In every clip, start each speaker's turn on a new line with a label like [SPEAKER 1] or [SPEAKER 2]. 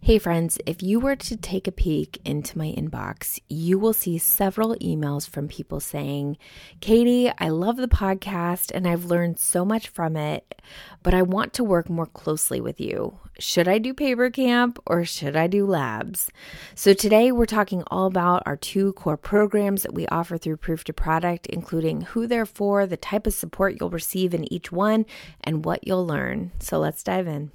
[SPEAKER 1] Hey friends, if you were to take a peek into my inbox, you will see several emails from people saying, Katie, I love the podcast and I've learned so much from it, but I want to work more closely with you. Should I do Paper Camp or should I do Labs? So today we're talking all about our two core programs that we offer through Proof to Product, including who they're for, the type of support you'll receive in each one, and what you'll learn. So let's dive in.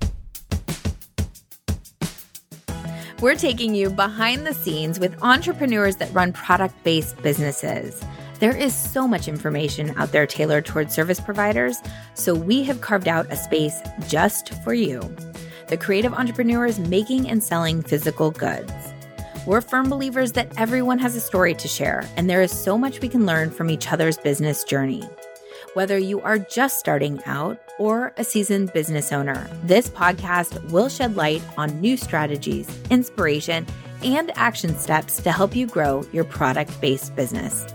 [SPEAKER 1] We're taking you behind the scenes with entrepreneurs that run product-based businesses. There is so much information out there tailored towards service providers, so we have carved out a space just for you, the creative entrepreneurs making and selling physical goods. We're firm believers that everyone has a story to share, and there is so much we can learn from each other's business journey. Whether you are just starting out or a seasoned business owner, this podcast will shed light on new strategies, inspiration, and action steps to help you grow your product-based business.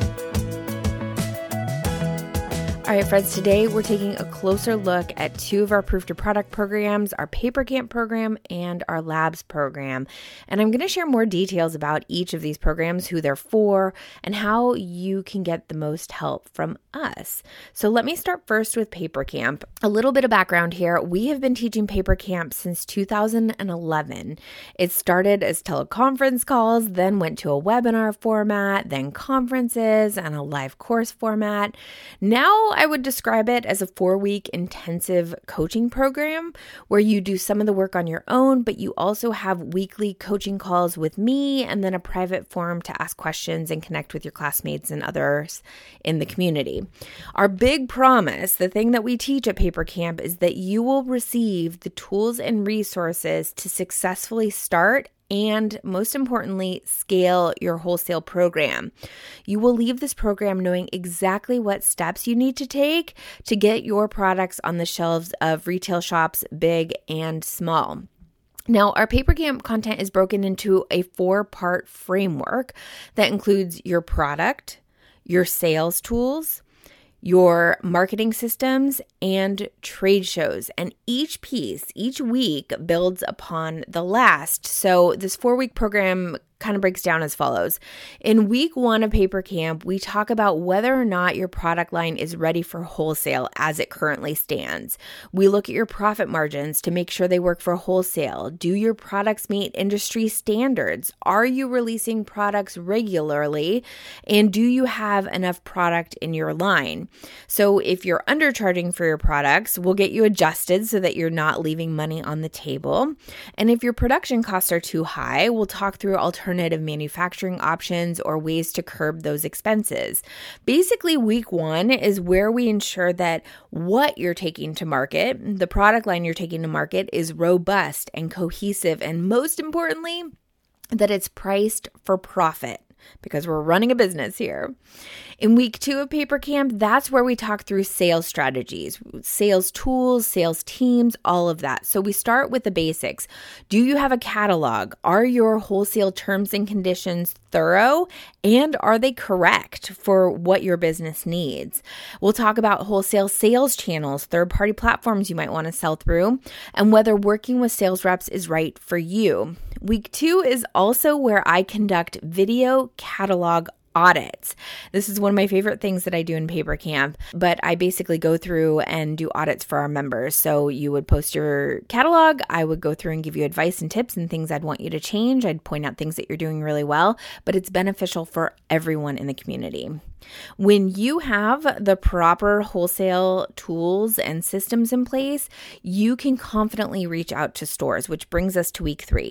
[SPEAKER 1] All right, friends, today we're taking a closer look at two of our Proof to Product programs, our Paper Camp program and our Labs program. And I'm going to share more details about each of these programs, who they're for, and how you can get the most help from us. So let me start first with Paper Camp. A little bit of background here. We have been teaching Paper Camp since 2011. It started as teleconference calls, then went to a webinar format, then conferences and a live course format. Now I would describe it as a 4-week intensive coaching program where you do some of the work on your own, but you also have weekly coaching calls with me and then a private forum to ask questions and connect with your classmates and others in the community. Our big promise, the thing that we teach at Paper Camp, is that you will receive the tools and resources to successfully start and, most importantly, scale your wholesale program. You will leave this program knowing exactly what steps you need to take to get your products on the shelves of retail shops, big and small. Now, our Paper Camp content is broken into a 4-part framework that includes your product, your sales tools, your marketing systems, and trade shows. And each piece, each week, builds upon the last. So this 4-week program kind of breaks down as follows. In week 1 of Paper Camp, we talk about whether or not your product line is ready for wholesale as it currently stands. We look at your profit margins to make sure they work for wholesale. Do your products meet industry standards? Are you releasing products regularly? And do you have enough product in your line? So if you're undercharging for your products, we'll get you adjusted so that you're not leaving money on the table. And if your production costs are too high, we'll talk through alternative manufacturing options or ways to curb those expenses. Basically, week 1 is where we ensure that what you're taking to market, the product line you're taking to market, is robust and cohesive, and most importantly, that it's priced for profit, because we're running a business here. In week 2 of Paper Camp, that's where we talk through sales strategies, sales tools, sales teams, all of that. So we start with the basics. Do you have a catalog? Are your wholesale terms and conditions thorough? And are they correct for what your business needs? We'll talk about wholesale sales channels, third-party platforms you might want to sell through, and whether working with sales reps is right for you. Week 2 is also where I conduct video catalog audits. This is one of my favorite things that I do in Paper Camp, but I basically go through and do audits for our members. So you would post your catalog, I would go through and give you advice and tips and things I'd want you to change. I'd point out things that you're doing really well, but it's beneficial for everyone in the community. When you have the proper wholesale tools and systems in place, you can confidently reach out to stores, which brings us to week 3.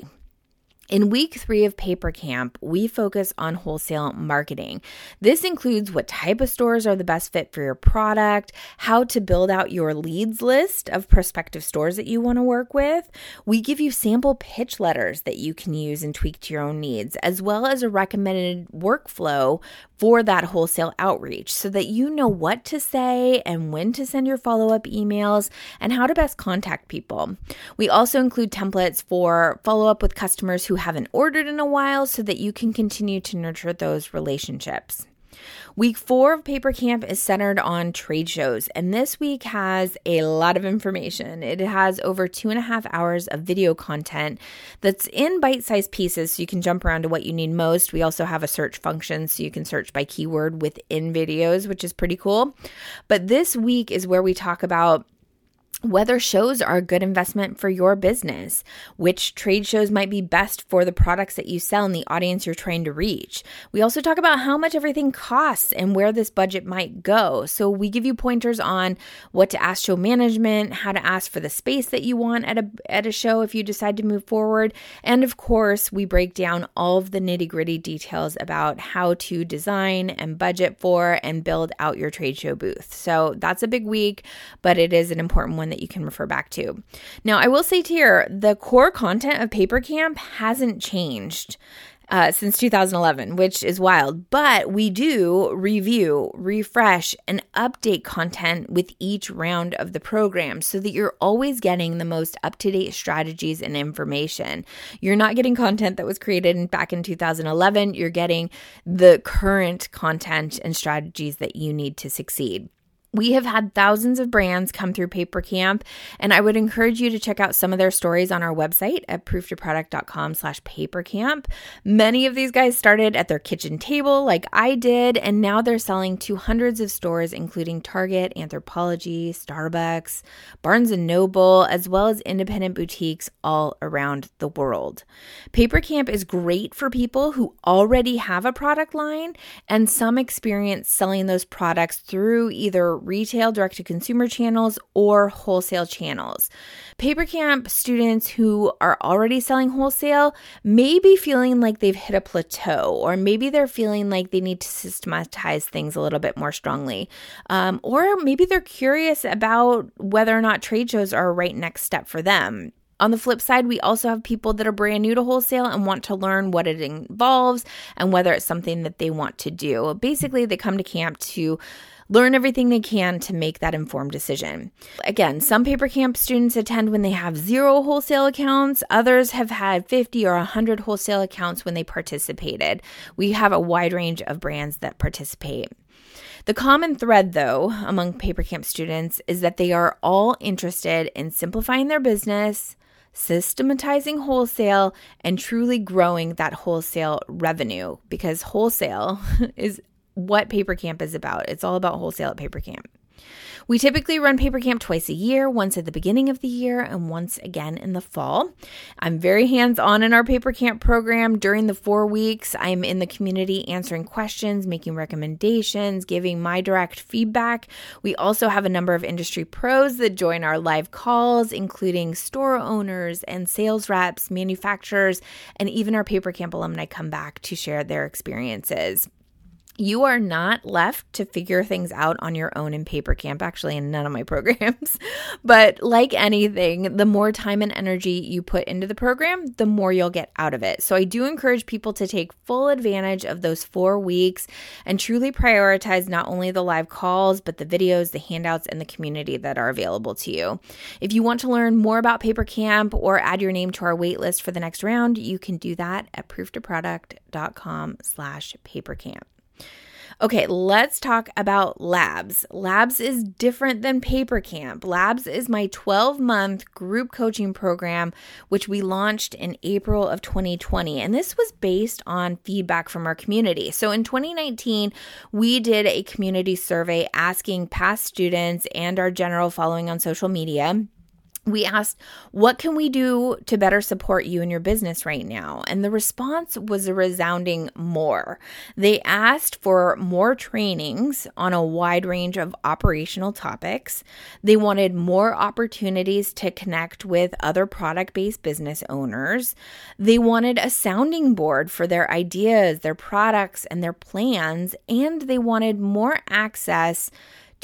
[SPEAKER 1] In week 3 of Paper Camp, we focus on wholesale marketing. This includes what type of stores are the best fit for your product, how to build out your leads list of prospective stores that you want to work with. We give you sample pitch letters that you can use and tweak to your own needs, as well as a recommended workflow for that wholesale outreach so that you know what to say and when to send your follow-up emails and how to best contact people. We also include templates for follow-up with customers who haven't ordered in a while so that you can continue to nurture those relationships. Week 4 of Paper Camp is centered on trade shows, and this week has a lot of information. It has over 2.5 hours of video content that's in bite-sized pieces, so you can jump around to what you need most. We also have a search function, so you can search by keyword within videos, which is pretty cool. But this week is where we talk about whether shows are a good investment for your business, which trade shows might be best for the products that you sell and the audience you're trying to reach. We also talk about how much everything costs and where this budget might go. So we give you pointers on what to ask show management, how to ask for the space that you want at a show if you decide to move forward. And of course, we break down all of the nitty-gritty details about how to design and budget for and build out your trade show booth. So that's a big week, but it is an important one that you can refer back to. Now, I will say here, the core content of Paper Camp hasn't changed since 2011, which is wild, but we do review, refresh, and update content with each round of the program so that you're always getting the most up-to-date strategies and information. You're not getting content that was created back in 2011. You're getting the current content and strategies that you need to succeed. We have had thousands of brands come through Paper Camp, and I would encourage you to check out some of their stories on our website at prooftoproduct.com/papercamp. Many of these guys started at their kitchen table like I did, and now they're selling to hundreds of stores, including Target, Anthropologie, Starbucks, Barnes & Noble, as well as independent boutiques all around the world. Paper Camp is great for people who already have a product line and some experience selling those products through either retail direct-to-consumer channels or wholesale channels. Paper Camp students who are already selling wholesale may be feeling like they've hit a plateau, or maybe they're feeling like they need to systematize things a little bit more strongly. Or maybe they're curious about whether or not trade shows are a right next step for them. On the flip side, we also have people that are brand new to wholesale and want to learn what it involves and whether it's something that they want to do. Basically, they come to camp to learn everything they can to make that informed decision. Again, some Paper Camp students attend when they have 0 wholesale accounts. Others have had 50 or 100 wholesale accounts when they participated. We have a wide range of brands that participate. The common thread, though, among Paper Camp students is that they are all interested in simplifying their business, systematizing wholesale, and truly growing that wholesale revenue, because wholesale is what Paper Camp is about. It's all about wholesale at Paper Camp. We typically run Paper Camp twice a year, once at the beginning of the year and once again in the fall. I'm very hands-on in our Paper Camp program. During the 4 weeks, I'm in the community answering questions, making recommendations, giving my direct feedback. We also have a number of industry pros that join our live calls, including store owners and sales reps, manufacturers, and even our Paper Camp alumni come back to share their experiences. You are not left to figure things out on your own in Paper Camp, actually in none of my programs. But like anything, the more time and energy you put into the program, the more you'll get out of it. So I do encourage people to take full advantage of those 4 weeks and truly prioritize not only the live calls, but the videos, the handouts, and the community that are available to you. If you want to learn more about Paper Camp or add your name to our wait list for the next round, you can do that at prooftoproduct.com/papercamp. Okay, let's talk about Labs. Labs is different than Paper Camp. Labs is my 12-month group coaching program, which we launched in April of 2020. And this was based on feedback from our community. So in 2019, we did a community survey asking past students and our general following on social media. We asked, what can we do to better support you in your business right now? And the response was a resounding more. They asked for more trainings on a wide range of operational topics. They wanted more opportunities to connect with other product-based business owners. They wanted a sounding board for their ideas, their products, and their plans. And they wanted more access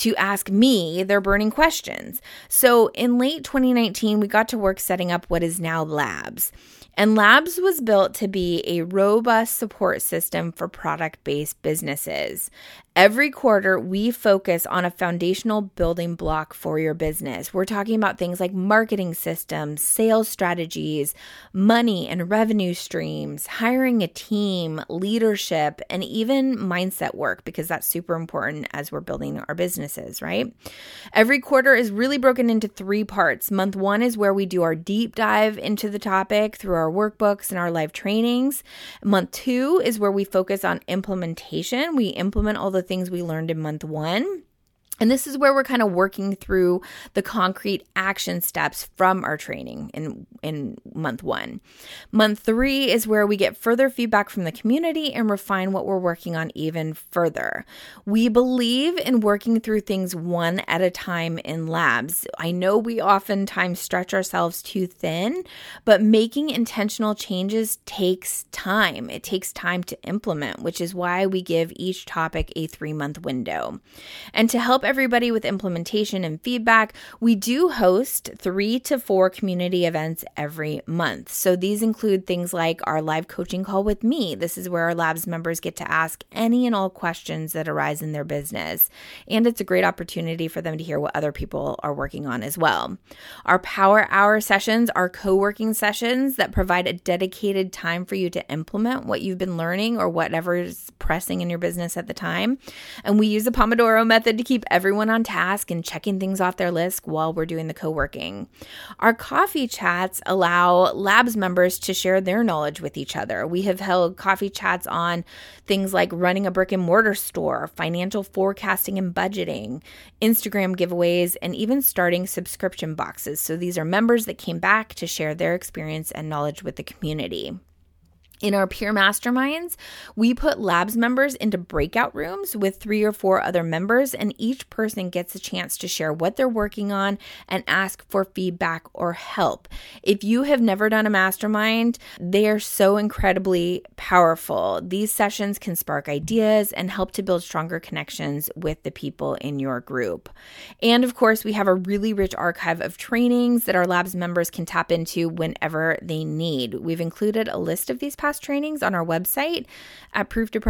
[SPEAKER 1] to ask me their burning questions. So in late 2019, we got to work setting up what is now Labs. And Labs was built to be a robust support system for product-based businesses. Every quarter, we focus on a foundational building block for your business. We're talking about things like marketing systems, sales strategies, money and revenue streams, hiring a team, leadership, and even mindset work, because that's super important as we're building our businesses, right? Every quarter is really broken into 3 parts. Month 1 is where we do our deep dive into the topic through our workbooks and our live trainings. Month 2 is where we focus on implementation. We implement all the things we learned in month 1. And this is where we're kind of working through the concrete action steps from our training in month 1. Month 3 is where we get further feedback from the community and refine what we're working on even further. We believe in working through things one at a time in Labs. I know we oftentimes stretch ourselves too thin, but making intentional changes takes time. It takes time to implement, which is why we give each topic a 3-month window. And to help everybody with implementation and feedback, we do host 3 to 4 community events every month. So these include things like our live coaching call with me. This is where our Labs members get to ask any and all questions that arise in their business. And it's a great opportunity for them to hear what other people are working on as well. Our Power Hour sessions are co-working sessions that provide a dedicated time for you to implement what you've been learning or whatever is pressing in your business at the time. And we use the Pomodoro method to keep everyone on task and checking things off their list while we're doing the co-working. Our coffee chats allow Labs members to share their knowledge with each other. We have held coffee chats on things like running a brick and mortar store, financial forecasting and budgeting, Instagram giveaways, and even starting subscription boxes. So these are members that came back to share their experience and knowledge with the community. In our peer masterminds, we put Labs members into breakout rooms with 3 or 4 other members, and each person gets a chance to share what they're working on and ask for feedback or help. If you have never done a mastermind, they are so incredibly powerful. These sessions can spark ideas and help to build stronger connections with the people in your group. And of course, we have a really rich archive of trainings that our Labs members can tap into whenever they need. We've included a list of these past trainings on our website at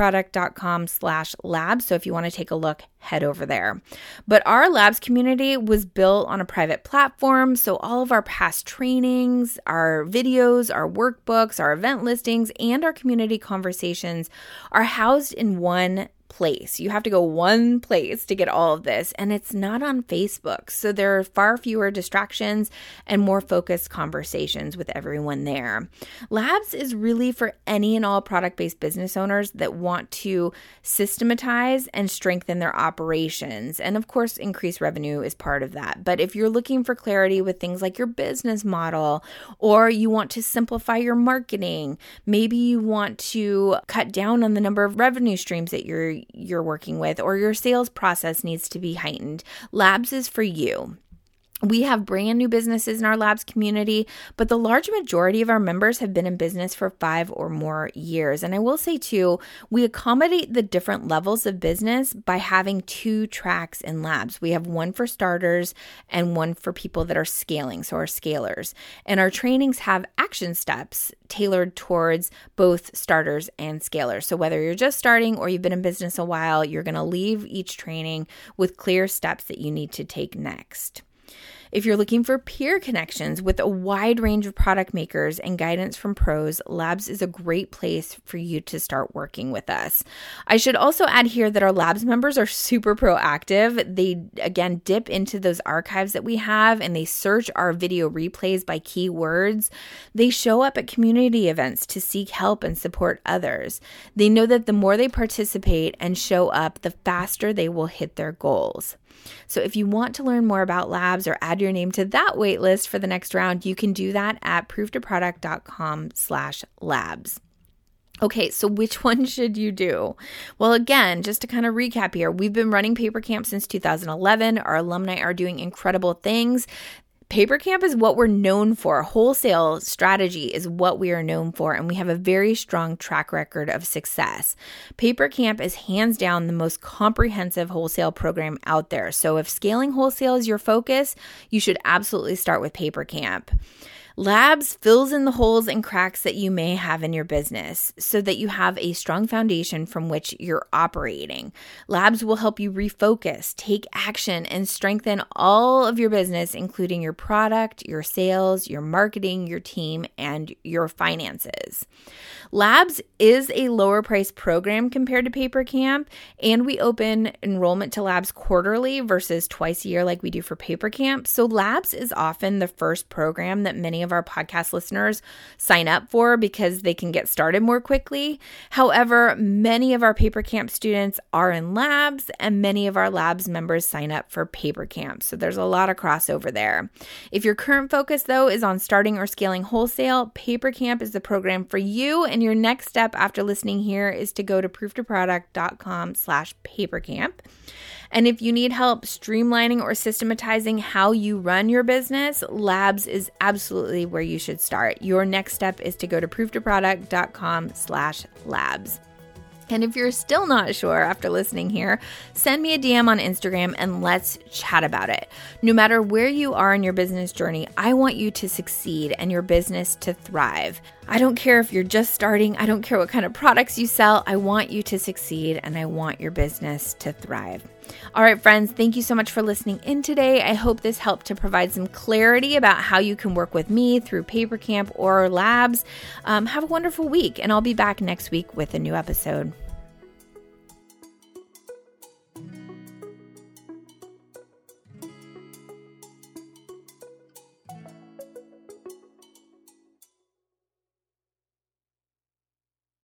[SPEAKER 1] prooftoproduct.com/labs. So if you want to take a look, head over there. But our Labs community was built on a private platform. So all of our past trainings, our videos, our workbooks, our event listings, and our community conversations are housed in one place. You have to go one place to get all of this, and it's not on Facebook. So there are far fewer distractions and more focused conversations with everyone there. Labs is really for any and all product-based business owners that want to systematize and strengthen their operations. And of course, increased revenue is part of that. But if you're looking for clarity with things like your business model, or you want to simplify your marketing, maybe you want to cut down on the number of revenue streams that you're working with, or your sales process needs to be heightened, Labs is for you. We have brand new businesses in our Labs community, but the large majority of our members have been in business for 5 or more years. And I will say too, we accommodate the different levels of business by having 2 tracks in Labs. We have one for starters and one for people that are scaling, so our scalers. And our trainings have action steps tailored towards both starters and scalers. So whether you're just starting or you've been in business a while, you're going to leave each training with clear steps that you need to take next. If you're looking for peer connections with a wide range of product makers and guidance from pros, Labs is a great place for you to start working with us. I should also add here that our Labs members are super proactive. They, again, dip into those archives that we have and they search our video replays by keywords. They show up at community events to seek help and support others. They know that the more they participate and show up, the faster they will hit their goals. So if you want to learn more about Labs or add your name to that waitlist for the next round, you can do that at prooftoproduct.com/labs. Okay, so which one should you do? Well, again, just to kind of recap here, we've been running Paper Camp since 2011. Our alumni are doing incredible things. PaperCamp is what we're known for. Wholesale strategy is what we are known for, and we have a very strong track record of success. PaperCamp is hands down the most comprehensive wholesale program out there. So if scaling wholesale is your focus, you should absolutely start with PaperCamp. Labs fills in the holes and cracks that you may have in your business so that you have a strong foundation from which you're operating. Labs will help you refocus, take action, and strengthen all of your business, including your product, your sales, your marketing, your team, and your finances. Labs is a lower price program compared to PaperCamp, and we open enrollment to Labs quarterly versus twice a year like we do for PaperCamp. So Labs is often the first program that many of our podcast listeners sign up for because they can get started more quickly. However, many of our PaperCamp students are in Labs, and many of our Labs members sign up for PaperCamp. So there's a lot of crossover there. If your current focus, though, is on starting or scaling wholesale, PaperCamp is the program for you. And your next step after listening here is to go to prooftoproduct.com/papercamp. And if you need help streamlining or systematizing how you run your business, Labs is absolutely where you should start. Your next step is to go to prooftoproduct.com/labs. And if you're still not sure after listening here, send me a DM on Instagram and let's chat about it. No matter where you are in your business journey, I want you to succeed and your business to thrive. I don't care if you're just starting. I don't care what kind of products you sell. I want you to succeed and I want your business to thrive. All right, friends, thank you so much for listening in today. I hope this helped to provide some clarity about how you can work with me through PaperCamp or Labs. Have a wonderful week, and I'll be back next week with a new episode.